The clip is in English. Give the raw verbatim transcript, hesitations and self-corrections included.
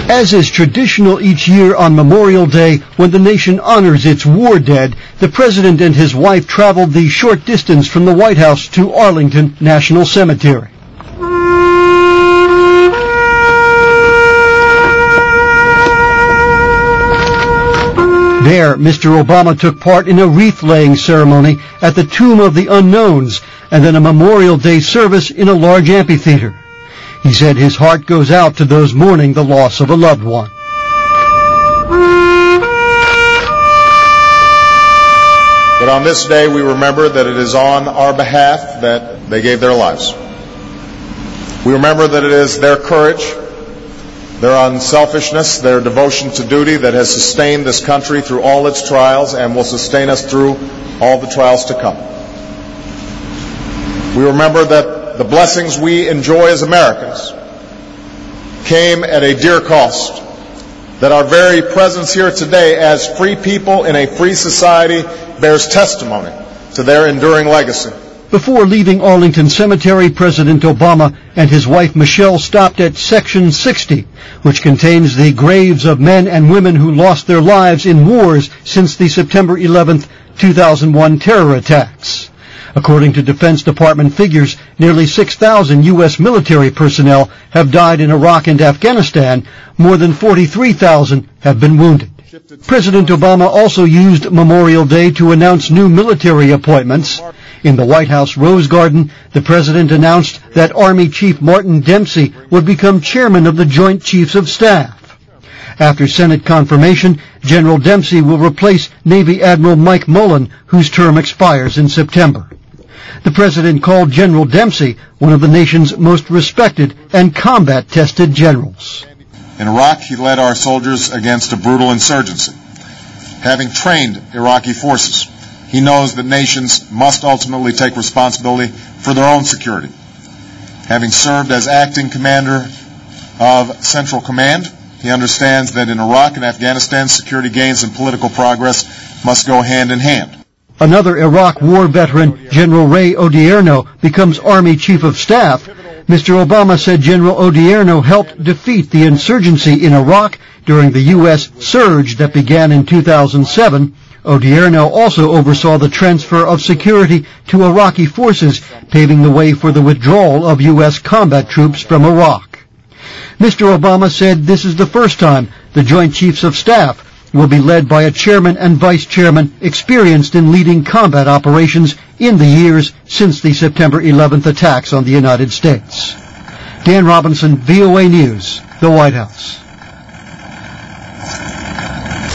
As is traditional each year on Memorial Day, when the nation honors its war dead, the president and his wife traveled the short distance from the White House to Arlington National Cemetery. There, Mister Obama took part in a wreath-laying ceremony at the Tomb of the Unknowns and then a Memorial Day service in a large amphitheater. He said his heart goes out to those mourning the loss of a loved one. But on this day, we remember that it is on our behalf that they gave their lives. We remember that it is their courage, their unselfishness, their devotion to duty that has sustained this country through all its trials and will sustain us through all the trials to come. We remember that the blessings we enjoy as Americans came at a dear cost, that our very presence here today as free people in a free society bears testimony to their enduring legacy. Before leaving Arlington Cemetery, President Obama and his wife Michelle stopped at Section sixty, which contains the graves of men and women who lost their lives in wars since the September eleventh, two thousand one terror attacks. According to Defense Department figures, nearly six thousand U S military personnel have died in Iraq and Afghanistan. More than forty-three thousand have been wounded. President Obama also used Memorial Day to announce new military appointments. In the White House Rose Garden, the president announced that Army Chief Martin Dempsey would become chairman of the Joint Chiefs of Staff. After Senate confirmation, General Dempsey will replace Navy Admiral Mike Mullen, whose term expires in September. The president called General Dempsey one of the nation's most respected and combat-tested generals. In Iraq, he led our soldiers against a brutal insurgency. Having trained Iraqi forces, he knows that nations must ultimately take responsibility for their own security. Having served as acting commander of Central Command, he understands that in Iraq and Afghanistan, security gains and political progress must go hand in hand. Another Iraq war veteran, General Ray Odierno, becomes Army Chief of Staff. Mister Obama said General Odierno helped defeat the insurgency in Iraq during the U S surge that began in two thousand seven. Odierno also oversaw the transfer of security to Iraqi forces, paving the way for the withdrawal of U S combat troops from Iraq. Mister Obama said this is the first time the Joint Chiefs of Staff will be led by a chairman and vice chairman experienced in leading combat operations in the years since the September eleventh attacks on the United States. Dan Robinson, V O A News, the White House.